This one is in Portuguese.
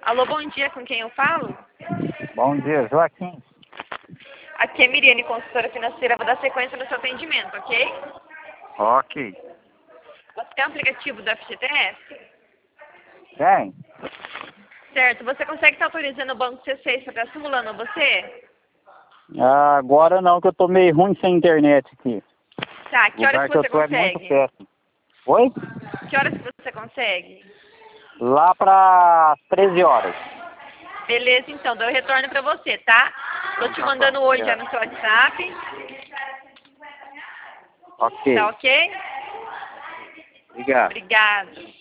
Alô, bom dia, com quem eu falo? Bom dia, Joaquim. Aqui é Miriane, consultora financeira, vou dar sequência no seu atendimento, ok? Ok. Você tem um aplicativo do FGTS? Tem? Certo, você consegue estar autorizando o Banco C6 para estar simulando você? Agora não, que eu tô meio ruim sem internet aqui. Tá, que O horas lugar que que eu você tô é muito consegue? péssimo. Oi? Que horas que você consegue? Lá para 13 horas. Beleza, então, dou retorno para você, tá? Tô te mandando hoje já no seu WhatsApp, Ok. tá ok? Obrigado. Obrigada.